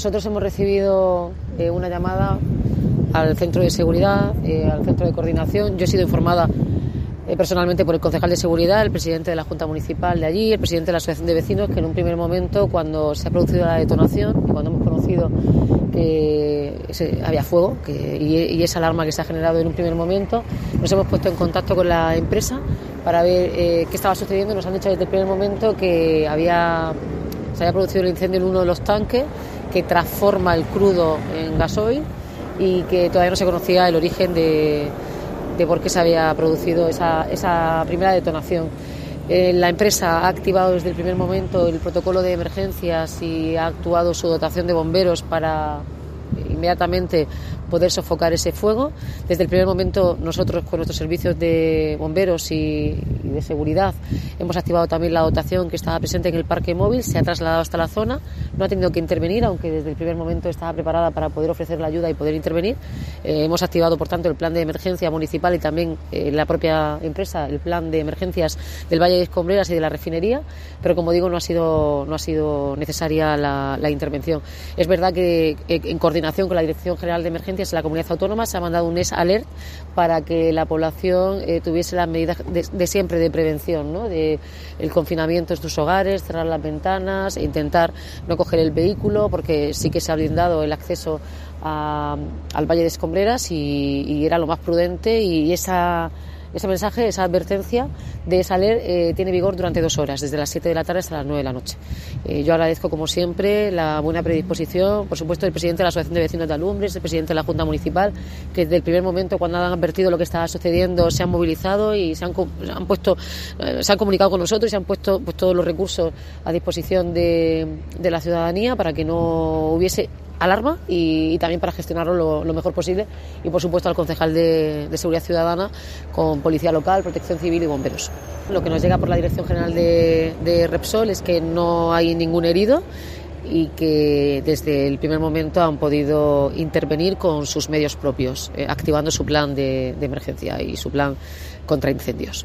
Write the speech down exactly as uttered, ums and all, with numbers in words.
Nosotros hemos recibido eh, una llamada al centro de seguridad, eh, al centro de coordinación. Yo he sido informada eh, personalmente por el concejal de seguridad, el presidente de la Junta Municipal de allí, el presidente de la Asociación de Vecinos, que en un primer momento, cuando se ha producido la detonación y cuando hemos conocido que ese, había fuego que, y, y esa alarma que se ha generado en un primer momento, nos hemos puesto en contacto con la empresa para ver eh, qué estaba sucediendo. Nos han dicho desde el primer momento que había, se había producido el incendio en uno de los tanques que transforma el crudo en gasoil y que todavía no se conocía el origen de, de por qué se había producido esa, esa primera detonación. Eh, la empresa ha activado desde el primer momento el protocolo de emergencias y ha actuado su dotación de bomberos para inmediatamente poder sofocar ese fuego. Desde el primer momento nosotros, con nuestros servicios de bomberos y, y de seguridad, hemos activado también la dotación que estaba presente en el parque móvil, se ha trasladado hasta la zona, no ha tenido que intervenir, aunque desde el primer momento estaba preparada para poder ofrecer la ayuda y poder intervenir. Eh, hemos activado, por tanto, el plan de emergencia municipal y también eh, la propia empresa, el plan de emergencias del Valle de Escombreras y de la refinería, pero como digo, no ha sido, no ha sido necesaria la, la intervención. Es verdad que eh, en coordinación con la Dirección General de Emergencias en la Comunidad Autónoma se ha mandado un S alert para que la población eh, tuviese las medidas de, de siempre de prevención, ¿no? De el confinamiento en sus hogares, cerrar las ventanas, e intentar no coger el vehículo, porque sí que se ha blindado el acceso a, al Valle de Escombreras y, y era lo más prudente, y esa Ese mensaje, esa advertencia de esa alert eh, tiene vigor durante dos horas, desde las siete de la tarde hasta las nueve de la noche. Eh, yo agradezco, como siempre, la buena predisposición, por supuesto, del presidente de la Asociación de Vecinos de Alumbres, el presidente de la Junta Municipal, que desde el primer momento, cuando han advertido lo que estaba sucediendo, se han movilizado y se han, se han puesto, eh, se han comunicado con nosotros y se han puesto pues, todos los recursos a disposición de, de la ciudadanía para que no hubiese alarma y, y también para gestionarlo lo, lo mejor posible, y por supuesto al concejal de, de Seguridad Ciudadana con Policía Local, Protección Civil y bomberos. Lo que nos llega por la Dirección General de, de Repsol es que no hay ningún herido y que desde el primer momento han podido intervenir con sus medios propios, eh, activando su plan de, de emergencia y su plan contra incendios.